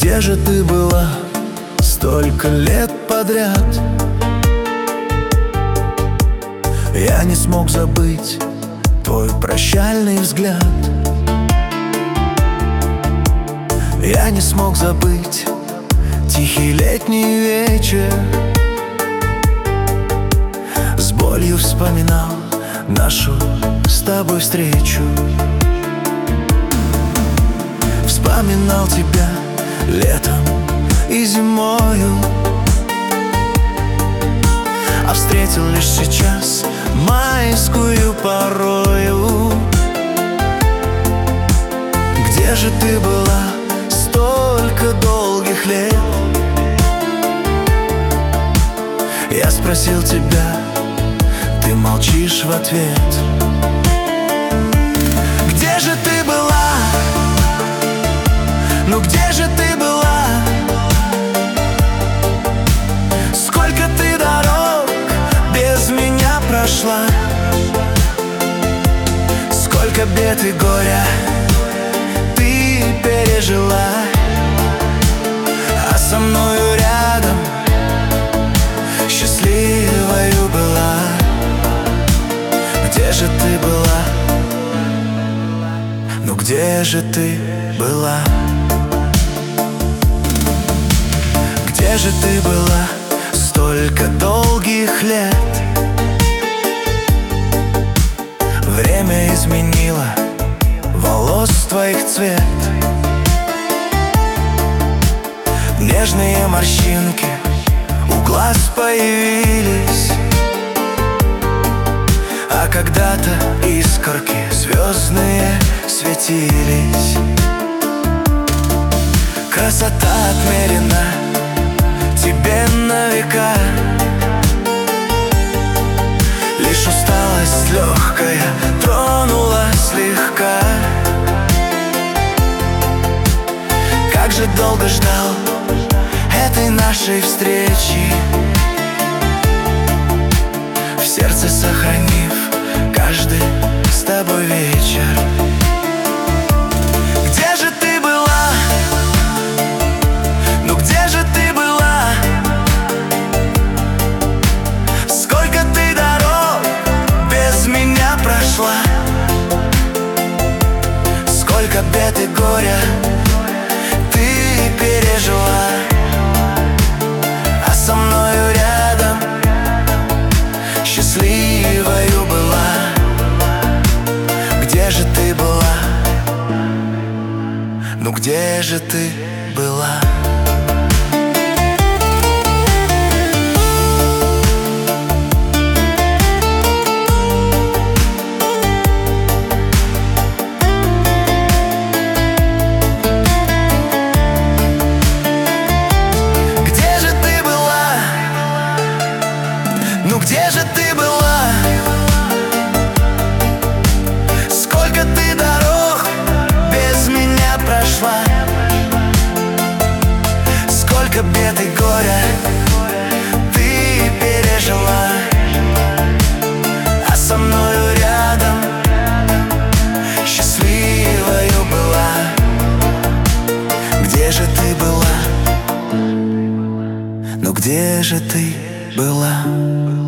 Где же ты была столько лет подряд? Я не смог забыть твой прощальный взгляд. Я не смог забыть тихий летний вечер. С болью вспоминал нашу с тобой встречу. Вспоминал тебя летом и зимою, а встретил лишь сейчас майскую порою. Где же ты была столько долгих лет? Я спросил тебя, ты молчишь в ответ. Где же ты была? Ну где же ты была? Сколько ты дорог без меня прошла, сколько бед и горя ты пережила, а со мною рядом счастливою была. Где же ты была? Ну где же ты была? Где же ты была столько долгих лет? Время изменило волос твоих цвет. Нежные морщинки у глаз появились, а когда-то искорки звездные светились. Красота отмерена тебе на века, лишь усталость легкая тронула слегка. Как же долго ждал этой нашей встречи, в сердце сохранив каждый с тобой вечер. Где же ты была? Ну где же ты была? Сколько ты дорог без меня прошла, сколько бед и горя ты пережила, а со мною рядом счастливою была. Где же ты была? Ну где же ты была? Ну где же ты была? Сколько ты дорог без меня прошла, сколько бед и горя ты пережила, а со мною рядом счастливою была. Где же ты была? Ну где же ты была?